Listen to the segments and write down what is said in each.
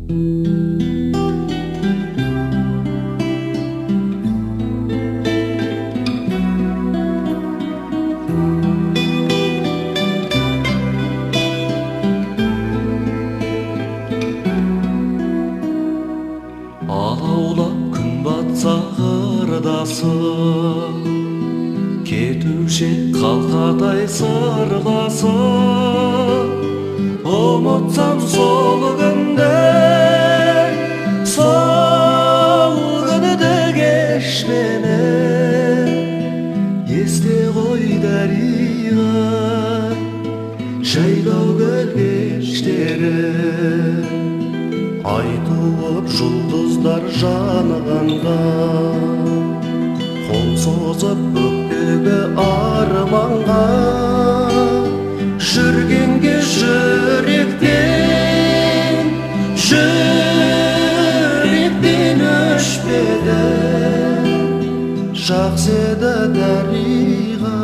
Алаулап күн батса қырдасы, кетуші қалқадай сырласы. Ұмытсам сол күнді, сол күні де кеш мені. Есте ғой дариға, жайлау көл кештері. Ай туып жұлдыздар жанғанда, қол созып көктегі арманға. Жүргенге жүректен өшпеді. Жақсы еді дариға,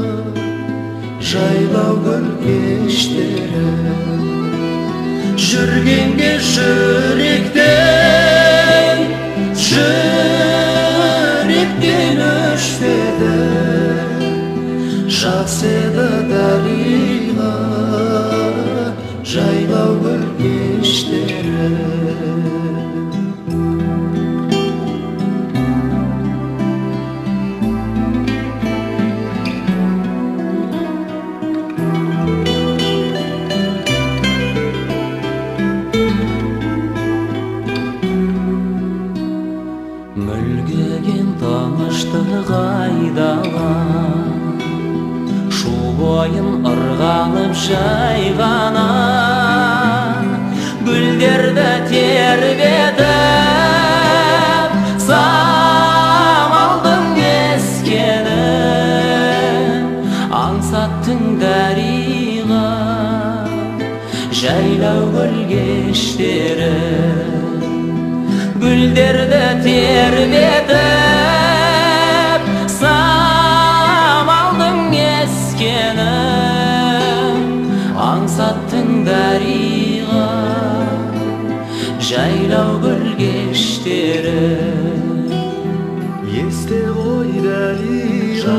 жайлау көл кештері. Жүргенге жүректен өшпеді. Жақсы еді дариға, жайлау көл кештері. Мүлгіген тыныштық айдалған, шу бойын ырғалып жайғанан, гүлдерді тербетіп, самалдың ескенін аңсаттың дариға, жайлау көл кештері. Гүлдерді тербетіп, самалдың ескенін аңсаттың дариға, жайлау көл кештері. Есте ғой дариға,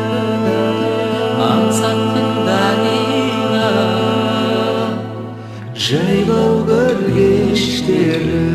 аңсаттың дариға, жайлау көл кештері.